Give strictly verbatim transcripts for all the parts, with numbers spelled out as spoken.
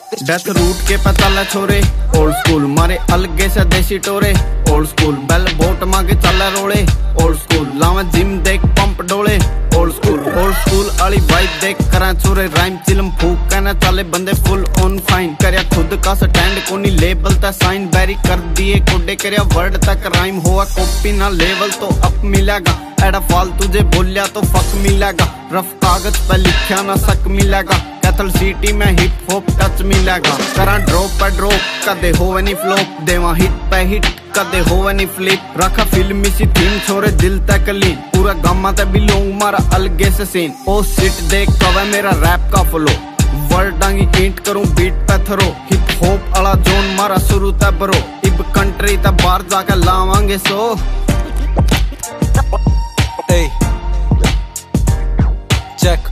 Death root के पता ल छोरे ओल्ड स्कूल मारे अलगे से देसी टोरे ओल्ड स्कूल बेल बोट मांगे चल रोले ओल्ड स्कूल लावा जिम देख पंप डोले ओल्ड स्कूल ओल्ड स्कूल आली वाइब देख करा छोरे राइम चिलम फूक कहना चले बंदे फुल ऑन फाइन करया खुद का स्टैंड कोनी लेबल ता साइन बैरी कर दिए कोडे करया वर्ड तक राइम हुआ कॉपी ना लेवल तो अप मिलेगा एड़ा फालतू जे बोलिया तो फक मिलेगा रफ कागज पे लिखा ना सक मिलेगा कैथल सिटी में हिप हॉप टच मिलेगा करा ड्रॉप पे ड्रॉप कदे होवे नी फ्लॉप देवा हिट पे हिट कदे होवे नी फ्लिप रखा फिल्मी सी थीम छोरे दिल तक लीन पूरा गामा ते बिलोंग मारा अलगे से सीन ओ सिट देख कवे मेरा रैप का फ्लो वर्ड डांगी ईंट करूं बीट पे थरो हिप हॉप अला जोन मारा शुरू ते ब्रो इब कंट्री ते बाहर जाके लावांगे सो Hey, check.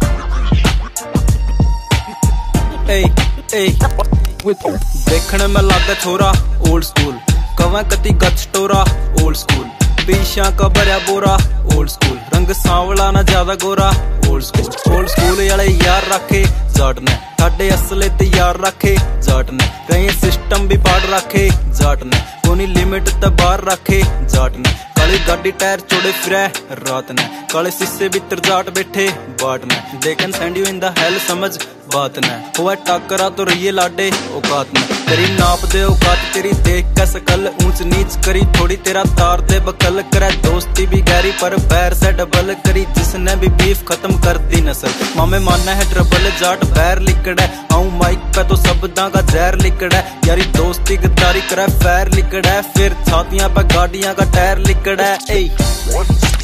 Hey, hey. देखने में लागे छोरा ओल्ड स्कूल कवा कती गच टोरा ओल्ड स्कूल पीछा का भरया बोरा ओल्ड स्कूल रंग सांवला ना ज्यादा गोरा ओल्ड स्कूल ओल्ड स्कूल वाले यार रखे जाट ने साडे असले ते यार रखे जाट ने कई सिस्टम भी पाड़ रखे जाट ने कोनी लिमिट ते बाहर रखे जाट ने काली गाड़ी टायर चोड़े फिरे रात ने काले शीशे भीतर जाट बैठे बाट ने देकन send you in the hell समझ बात ने हुआ टाकरा तो रहिए लाडे औकात ने तेरी नाप दे औकात तेरी देख के सकल ऊंच नीच करी थोड़ी तेरा तार दे बकल करे दोस्ती भी गहरी पर पैर से डबल करी जिसने भी बीफ खत्म कर दी नस्ल मामे माना है ट्रबल जाट बैर लिकड़ा आऊं माइक पे तो शब्दां का जहर लिकड़ा यारी दोस्ती गद्दारी करे फैर लिकड़ा फिर छातियां पे गाड़ियां का टायर लिकड़ा।